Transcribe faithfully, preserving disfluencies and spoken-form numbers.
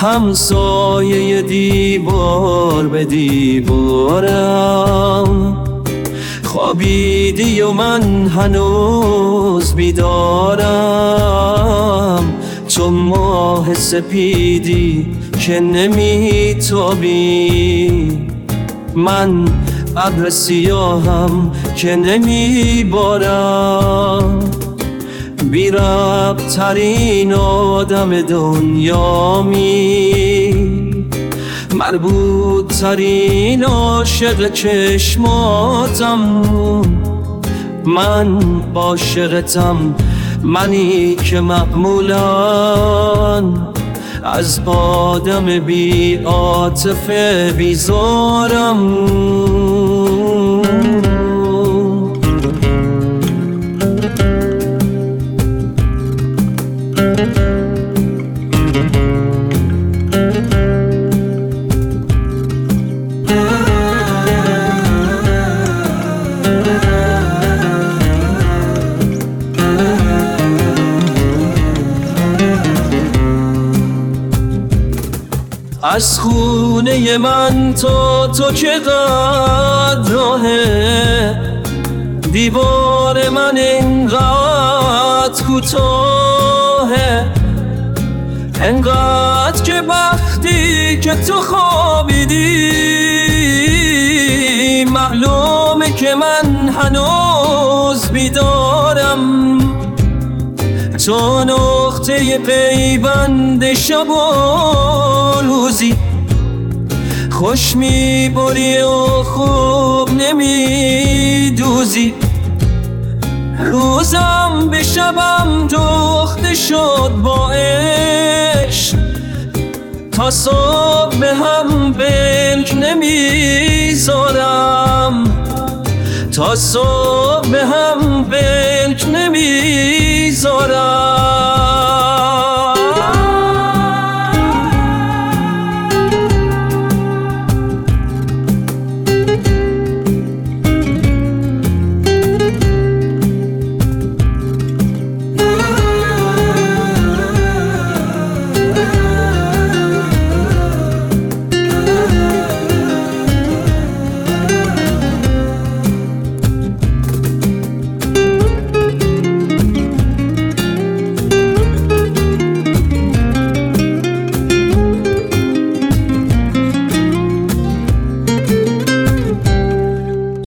همسایه دیوار به دیوارم خوابیدی و من هنوز بیدارم. تو ماه سپیدی که نمیتابی، من ابر سیاهم که نمیبارم. بی ربط ترین آدم دنیامی، مربوط ترین عاشق چشماتم. من عاشقتم، منی که معمولاً از آدم بی عاطفه بیزارم. از خونه من تا تو چقدر راهه، دیوار من اینقدر کوتاهه. انقدر که وقتی که تو خوابیدی، معلومه که من هنوز بیدارم. تو نقطه پیوند شب و روزی، خوش میبری و خوب نمیدوزی. روزم به شبم دوخته شد با عشق، تا صبح به هم بلک نمیذارم. تا صبح به هم بلک نمیذارم.